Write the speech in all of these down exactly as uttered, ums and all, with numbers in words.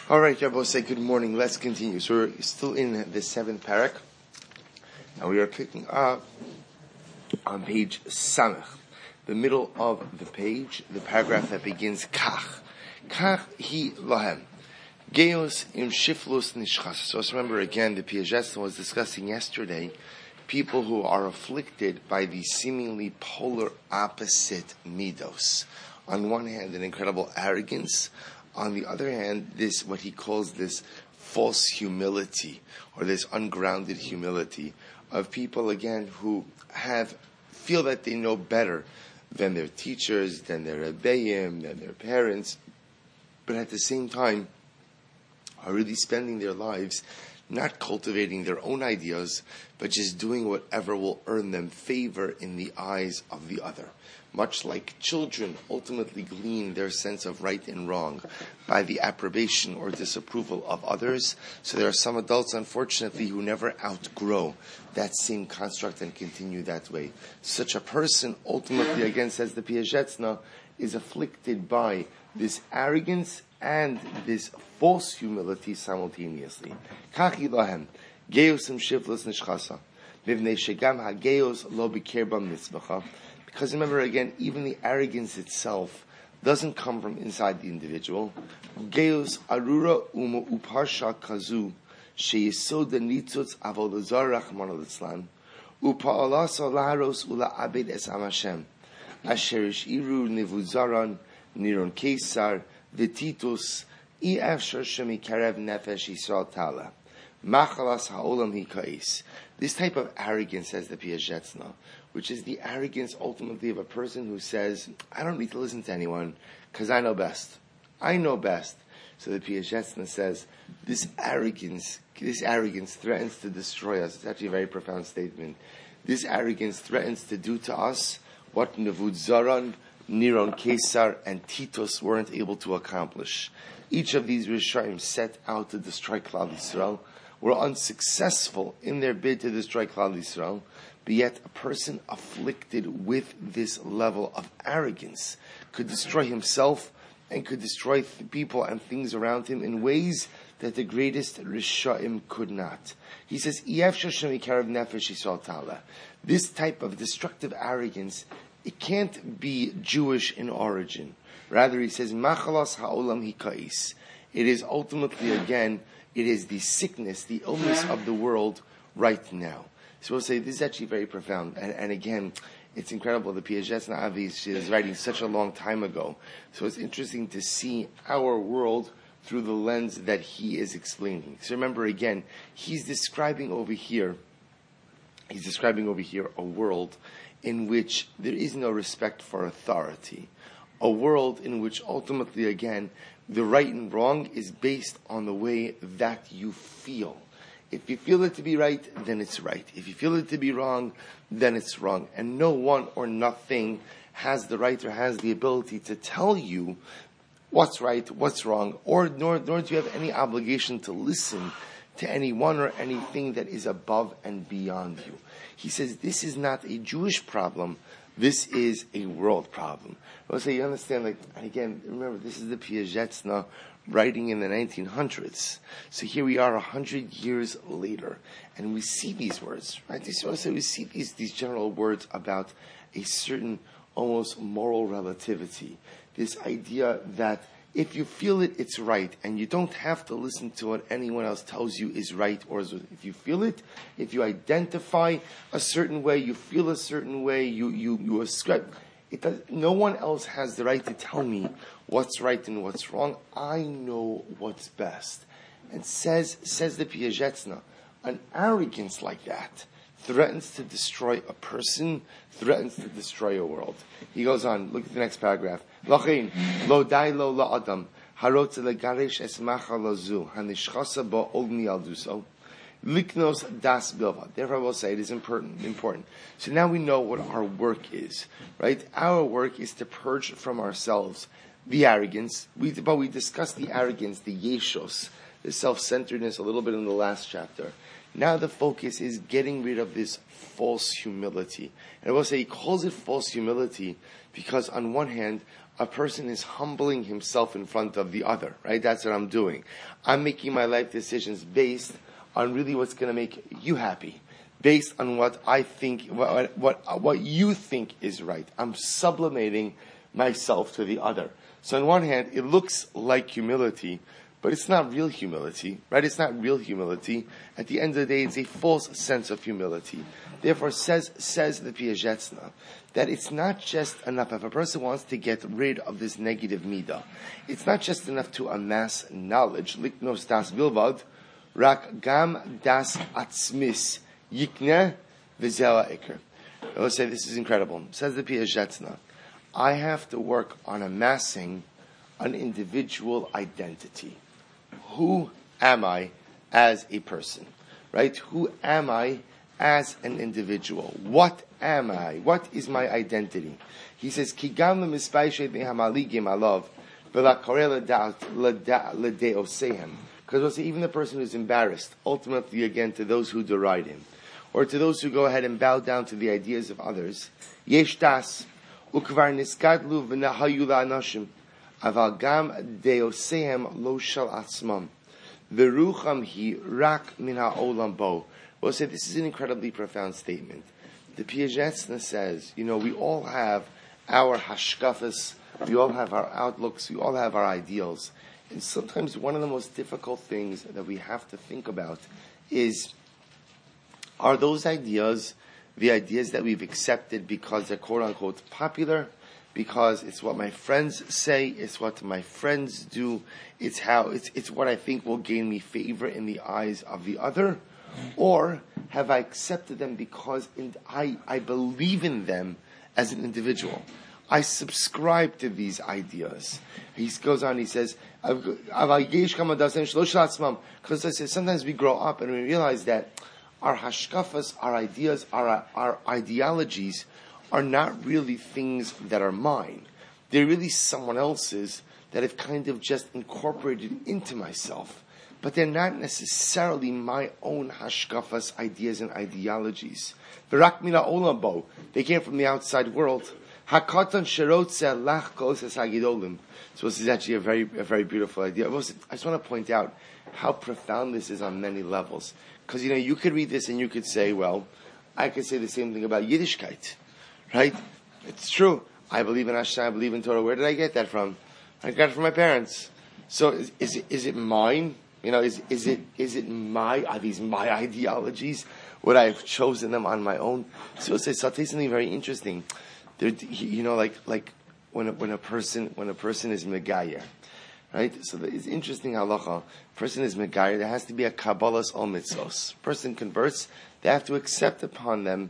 All right, Rabbi, say good morning. Let's continue. So we're still in the seventh parak. Now we are picking up on page Samech, the middle of the page, the paragraph that begins Kach. Kach hi lahem. Geos im shiflus nishchas. So let's remember again, the Piaget was discussing yesterday, people who are afflicted by the seemingly polar opposite midos. On one hand, an incredible arrogance. On the other hand, this, what he calls this false humility, or this ungrounded humility of people, again, who have, feel that they know better than their teachers, than their rebbeim, than their parents, but at the same time are really spending their lives not cultivating their own ideas, but just doing whatever will earn them favor in the eyes of the other. Much like children ultimately glean their sense of right and wrong by the approbation or disapproval of others, so there are some adults, unfortunately, who never outgrow that same construct and continue that way. Such a person ultimately, again, says the Piaget, is afflicted by this arrogance and this false humility simultaneously. Kachi lahem, geosim shiflus nishchasa, vivnei shegam hageos lo bikir bam mitzvacha. Because remember again, even the arrogance itself doesn't come from inside the individual. Geos arura uma uparsha kazu sheyisoda nitzutz avolazar rachman al-Islam upa'alasa laharos ula abed es amashem asher ishiru nivuzaran niron kesar v'titus i'afshar shemikarev nefesh Yisrael tala machalas ha'olam hikais. This type of arrogance, says the Piaget, which is the arrogance ultimately of a person who says, I don't need to listen to anyone because I know best. I know best. So the Piaget says, this arrogance, this arrogance threatens to destroy us. It's actually a very profound statement. This arrogance threatens to do to us what Nebuchadnezzar, Niron Kesar, and Titus weren't able to accomplish. Each of these Rishaim set out to destroy Klal Yisrael, were unsuccessful in their bid to destroy Klal Yisrael, but yet a person afflicted with this level of arrogance could destroy himself and could destroy th- people and things around him in ways that the greatest Rishaim could not. He says, this type of destructive arrogance, it can't be Jewish in origin. Rather, he says, Machalas ha'olam hikais. It is ultimately, again, it is the sickness, the illness of the world right now. So we'll say this is actually very profound. And, and again, it's incredible. The Piaget Na'avi is writing such a long time ago. So it's interesting to see our world through the lens that he is explaining. So remember again, he's describing over here, he's describing over here a world in which there is no respect for authority. A world in which ultimately, again, the right and wrong is based on the way that you feel. If you feel it to be right, then it's right. If you feel it to be wrong, then it's wrong. And no one or nothing has the right or has the ability to tell you what's right, what's wrong, or nor, nor do you have any obligation to listen to anyone or anything that is above and beyond you. He says this is not a Jewish problem. This is a world problem. I would say you understand, like, and again, remember, this is the Piaget writing in the nineteen hundreds. So here we are a hundred years later, and we see these words, right? So we see these, these general words about a certain almost moral relativity. This idea that if you feel it, it's right, and you don't have to listen to what anyone else tells you is right, or is, if you feel it, if you identify a certain way, you feel a certain way, you you you ascribe. It does, no one else has the right to tell me what's right and what's wrong. I know what's best. And says says the Piaget, an arrogance like that threatens to destroy a person, threatens to destroy a world. He goes on, look at the next paragraph. Lachin, lo dai lo la adam, harot legarish es macha lazu, hanishchasa ba ogni alduso, liknos das bilva. Therefore I will say it is important, important. So now we know what our work is, right? Our work is to purge from ourselves the arrogance. We, but we discussed the arrogance, the yeshos, the self-centeredness a little bit in the last chapter. Now the focus is getting rid of this false humility. And I will say he calls it false humility because on one hand, a person is humbling himself in front of the other, right? That's what I'm doing. I'm making my life decisions based on really what's going to make you happy, based on what I think, what, what, what you think is right. I'm sublimating myself to the other. So on one hand, it looks like humility, but it's not real humility, right? It's not real humility. At the end of the day, it's a false sense of humility. Therefore, says says the Piazetzna, that it's not just enough, if a person wants to get rid of this negative midah, it's not just enough to amass knowledge, liknos das bilvad, rak gam das atzmis, yikne v'zela iker. I will say this is incredible. Says the Piazetzna, I have to work on amassing an individual identity. Who am I as a person? Right? Who am I as an individual? What am I? What is my identity? He says, Ki gam lemispayshet me'hamaligim alav v'lakareh ledeosehem. Because we'll say even the person who's embarrassed, ultimately again to those who deride him, or to those who go ahead and bow down to the ideas of others, yesh das ukvar niskadlu v'nahayu la'anashim. Aval gam deosehem lo shal atzmam. Verucham hi rak min ha'olam bo. We'll say this is an incredibly profound statement. The Piazetzna says, you know, we all have our hashkafas, we all have our outlooks, we all have our ideals. And sometimes one of the most difficult things that we have to think about is, are those ideas the ideas that we've accepted because they're quote-unquote popular, because it's what my friends say, it's what my friends do, it's how it's it's what I think will gain me favor in the eyes of the other, or have I accepted them because in, I I believe in them as an individual? I subscribe to these ideas. He goes on, he says, because sometimes we grow up and we realize that our hashkafas, our ideas, our our ideologies are not really things that are mine. They're really someone else's that I've kind of just incorporated into myself. But they're not necessarily my own hashkafas, ideas, and ideologies. V'rak mina olam bo. They came from the outside world. Hakatan sherotze lach koses hagidolim. So this is actually a very, a very beautiful idea. I just want to point out how profound this is on many levels. Because, you know, you could read this and you could say, well, I could say the same thing about Yiddishkeit. Right? It's true. I believe in Hashem, I believe in Torah. Where did I get that from? I got it from my parents. So is, is it is it mine? You know, is is it is it my are these my ideologies? Would I have chosen them on my own? So it's so I'll tell you something very interesting. There, you know, like like when a, when a person when a person is megayer, right? So it's interesting halacha. Person is megayer. There has to be a kabbalas ol mitzvos. Person converts. They have to accept upon them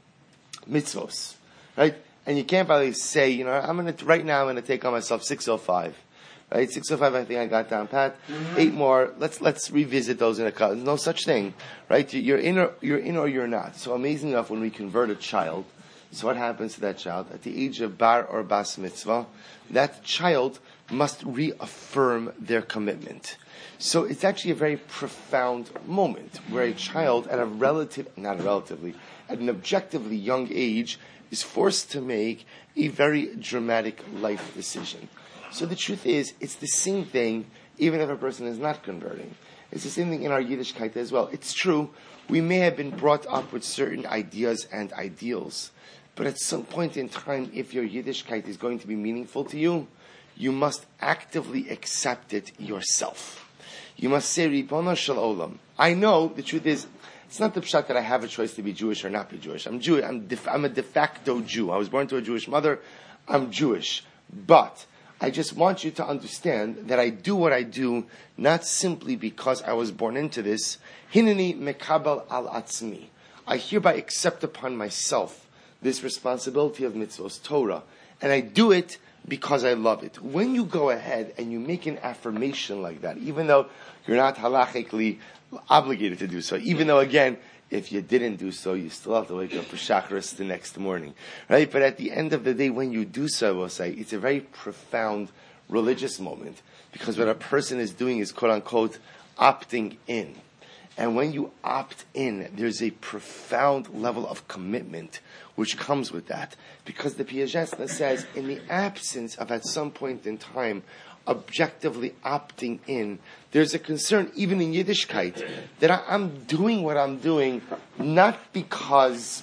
mitzvos. Right? And you can't probably say, you know, I'm going to, right now I'm going to take on myself six oh five. Right? six oh five, I think I got down pat. Mm-hmm. Eight more, let's, let's revisit those in a couple. No such thing. Right? You're in or, you're in or you're not. So amazing enough, when we convert a child, so what happens to that child? At the age of bar or bas mitzvah, that child must reaffirm their commitment. So it's actually a very profound moment where a child at a relative, not relatively, at an objectively young age, is forced to make a very dramatic life decision. So the truth is, it's the same thing even if a person is not converting. It's the same thing in our Yiddishkeit as well. It's true, we may have been brought up with certain ideas and ideals, but at some point in time, if your Yiddishkeit is going to be meaningful to you, you must actively accept it yourself. You must say, Ribono shel olam. I know, the truth is, it's not the pshat that I have a choice to be Jewish or not be Jewish. I'm Jewish. I'm, de, I'm a de facto Jew. I was born to a Jewish mother. I'm Jewish. But I just want you to understand that I do what I do not simply because I was born into this. Hineni mekabel al atzmi. I hereby accept upon myself this responsibility of mitzvos Torah, and I do it because I love it. When you go ahead and you make an affirmation like that, even though you're not halachically obligated to do so, even though, again, if you didn't do so, you still have to wake up for Shacharis the next morning, right? But at the end of the day, when you do so, I will say, it's a very profound religious moment, because what a person is doing is, quote-unquote, opting in. And when you opt in, there's a profound level of commitment which comes with that. Because the Piagetna says, in the absence of at some point in time objectively opting in, there's a concern, even in Yiddishkeit, that I, I'm doing what I'm doing not because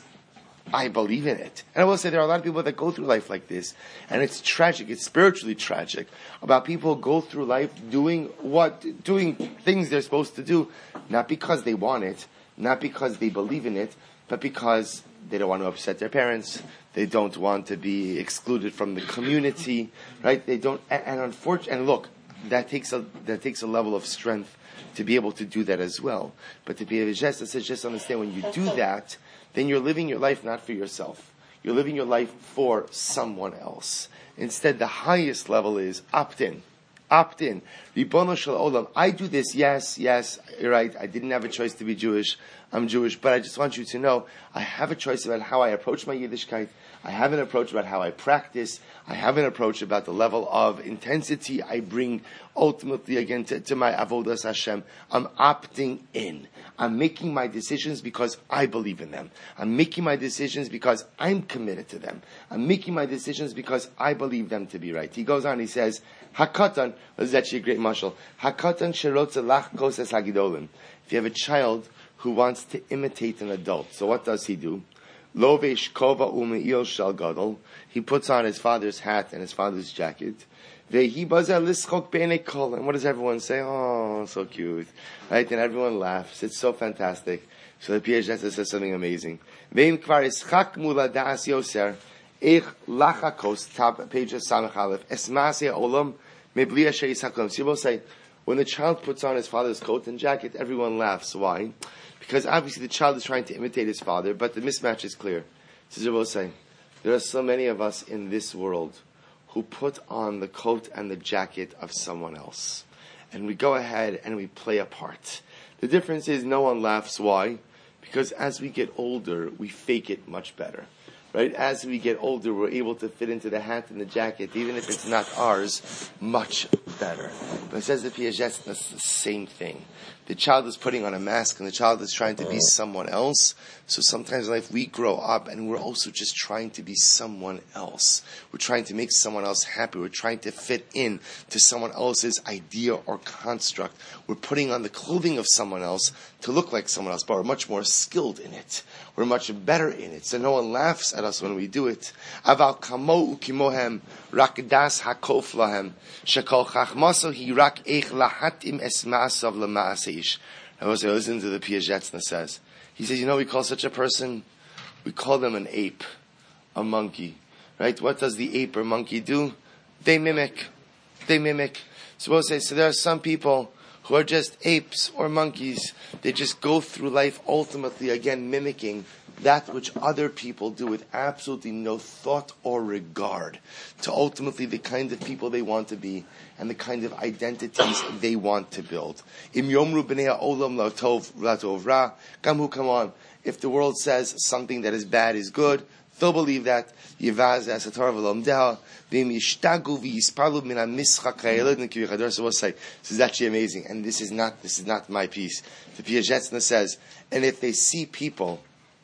I believe in it. And I will say there are a lot of people that go through life like this, and it's tragic, it's spiritually tragic, about people who go through life doing what, doing things they're supposed to do, not because they want it, not because they believe in it, but because they don't want to upset their parents, they don't want to be excluded from the community, right? They don't, and, and unfortunately, and look, that takes a, that takes a level of strength to be able to do that as well. But to be a Vizhesta says, just understand, when you do that, then you're living your life not for yourself. You're living your life for someone else. Instead, the highest level is opt in. Opt in. Ribono shel olam. I do this, yes, yes, you're right. I didn't have a choice to be Jewish. I'm Jewish, but I just want you to know, I have a choice about how I approach my Yiddishkeit. I have an approach about how I practice. I have an approach about the level of intensity I bring ultimately again to, to my avodas Hashem. I'm opting in. I'm making my decisions because I believe in them. I'm making my decisions because I'm committed to them. I'm making my decisions because I believe them to be right. He goes on, he says, Hakatan, this is actually a great mashal. Hakatan sherotza lachkos es hagidolim. If you have a child who wants to imitate an adult, so what does he do? Lovesh kova umeil shal gadol. He puts on his father's hat and his father's jacket. Vehi bazer lischok beinei kol. And what does everyone say? Oh, so cute, right? And everyone laughs. It's so fantastic. So the Piaget says something amazing. Veim kvar ischak mula das yoser ich lachakos. Top page of Samach Aleph. Esmasei olam mebli asher yisakom. So you will say, when the child puts on his father's coat and jacket, everyone laughs. Why? Because obviously the child is trying to imitate his father, but the mismatch is clear. So will say, there are so many of us in this world who put on the coat and the jacket of someone else. And we go ahead and we play a part. The difference is no one laughs. Why? Because as we get older, we fake it much better. Right? As we get older, we're able to fit into the hat and the jacket, even if it's not ours, much better. But it says the Piaget, that's the same thing. The child is putting on a mask and the child is trying to be someone else. So sometimes in life we grow up and we're also just trying to be someone else. We're trying to make someone else happy. We're trying to fit in to someone else's idea or construct. We're putting on the clothing of someone else to look like someone else, but we're much more skilled in it. We're much better in it. So no one laughs at us when we do it. Aval kamo ukimohem rakdas hakof lahem shekol chachmaso hi rak eich lahatim esmaasav lemaasesh. I was listening to the Piaget says. He says, you know, we call such a person, we call them an ape, a monkey, right? What does the ape or monkey do? They mimic. They mimic. So we'll say, so there are some people who are just apes or monkeys. They just go through life ultimately, again, mimicking that which other people do with absolutely no thought or regard to ultimately the kind of people they want to be and the kind of identities they want to build. Im yomru b'nei ha'olam latov latov ra, kamu, come on. If the world says something that is bad is good, they'll believe that. Yivaz asatar v'lomdeha v'im yishtagu v'yisparlu min ha'mischak ha'yeled n'ki v'chador. So we'll say, this is actually amazing, and this is not this is not my piece. The Piaget says, and if they see people,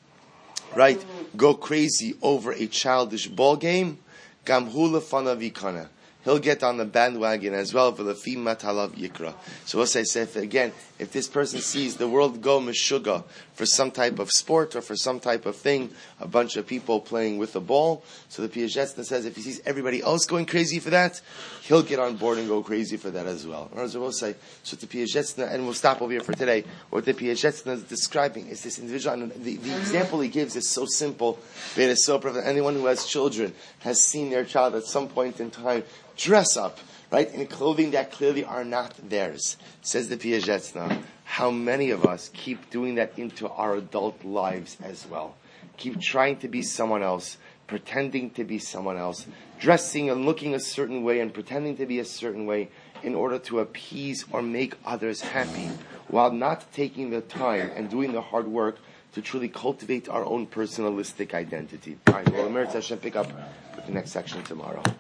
right, go crazy over a childish ball game, gam hu lefanav yikana. He'll get on the bandwagon as well for the fima talav yikra. So we'll say, say if, again, if this person sees the world go meshuga for some type of sport or for some type of thing, a bunch of people playing with a ball, so the Piaget says if he sees everybody else going crazy for that, he'll get on board and go crazy for that as well. Or as we'll say, so the Piaget, and we'll stop over here for today, what the Piaget is describing is this individual, and the, the example he gives is so simple, but it is so perfect. Anyone who has children has seen their child at some point in time dress up, right, in clothing that clearly are not theirs. Says the Piaget now, how many of us keep doing that into our adult lives as well? Keep trying to be someone else, pretending to be someone else, dressing and looking a certain way and pretending to be a certain way in order to appease or make others happy, while not taking the time and doing the hard work to truly cultivate our own personalistic identity. All right, well, Emeretz Hashem pick up with the next section tomorrow.